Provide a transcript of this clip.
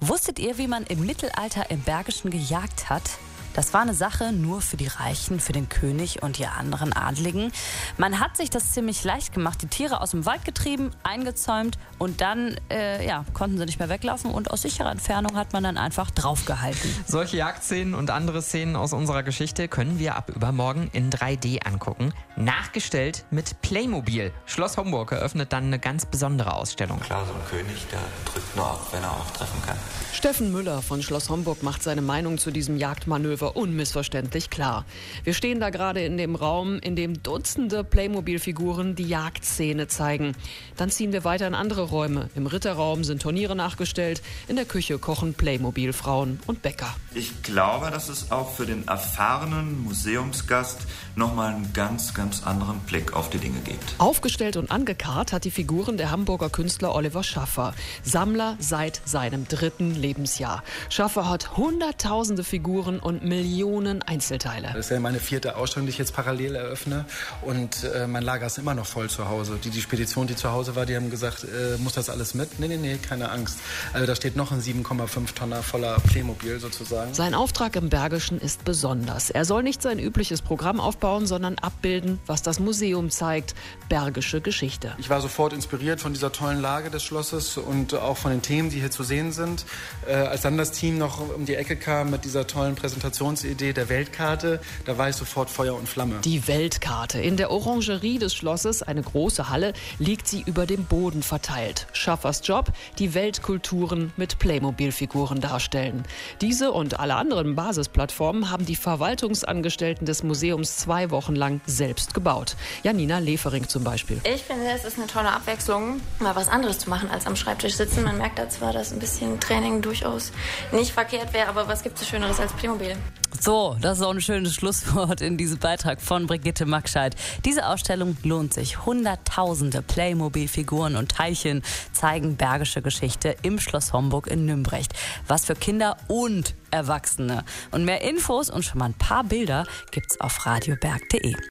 Wusstet ihr, wie man im Mittelalter im Bergischen gejagt hat? Das war eine Sache nur für die Reichen, für den König und die anderen Adligen. Man hat sich das ziemlich leicht gemacht, die Tiere aus dem Wald getrieben, eingezäumt und dann konnten sie nicht mehr weglaufen und aus sicherer Entfernung hat man dann einfach draufgehalten. Solche Jagdszenen und andere Szenen aus unserer Geschichte können wir ab übermorgen in 3D angucken. Nachgestellt mit Playmobil. Schloss Homburg eröffnet dann eine ganz besondere Ausstellung. Klar, so ein König, der drückt nur ab, wenn er auch treffen kann. Steffen Müller von Schloss Homburg macht seine Meinung zu diesem Jagdmanöver unmissverständlich klar. Wir stehen da gerade in dem Raum, in dem Dutzende Playmobil-Figuren die Jagdszene zeigen. Dann ziehen wir weiter in andere Räume. Im Ritterraum sind Turniere nachgestellt, in der Küche kochen Playmobil-Frauen und Bäcker. Ich glaube, dass es auch für den erfahrenen Museumsgast nochmal einen ganz anderen Blick auf die Dinge gibt. Aufgestellt und angekarrt hat die Figuren der Hamburger Künstler Oliver Schaffer. Sammler seit seinem 3. Lebensjahr. Schaffer hat hunderttausende Figuren und Millionen Einzelteile. Das ist ja meine 4. Ausstellung, die ich jetzt parallel eröffne. Und mein Lager ist immer noch voll zu Hause. Die Spedition, die zu Hause war, die haben gesagt, muss das alles mit? Nee, keine Angst. Also da steht noch ein 7,5 Tonner voller Playmobil sozusagen. Sein Auftrag im Bergischen ist besonders. Er soll nicht sein übliches Programm aufbauen, sondern abbilden, was das Museum zeigt. Bergische Geschichte. Ich war sofort inspiriert von dieser tollen Lage des Schlosses und auch von den Themen, die hier zu sehen sind. Als dann das Team noch um die Ecke kam mit dieser tollen Präsentationsidee der Weltkarte, da war ich sofort Feuer und Flamme. Die Weltkarte. In der Orangerie des Schlosses, eine große Halle, liegt sie über dem Boden verteilt. Schaffers Job, die Weltkulturen mit Playmobil-Figuren darstellen. Diese und alle anderen Basisplattformen haben die Verwaltungsangestellten des Museums 2 Wochen lang selbst gebaut. Janina Lefering zum Beispiel. Ich finde, es ist eine tolle Abwechslung, mal was anderes zu machen als am Schreibtisch sitzen. Man merkt da zwar, dass ein bisschen Training durchaus nicht verkehrt wäre, aber was gibt es Schöneres als Playmobil? So, das ist auch ein schönes Schlusswort in diesem Beitrag von Brigitte Magscheid. Diese Ausstellung lohnt sich. Hunderttausende Playmobil-Figuren und Teilchen zeigen bergische Geschichte im Schloss Homburg in Nümbrecht. Was für Kinder und Erwachsene. Und mehr Infos und schon mal ein paar Bilder gibt's auf radioberg.de.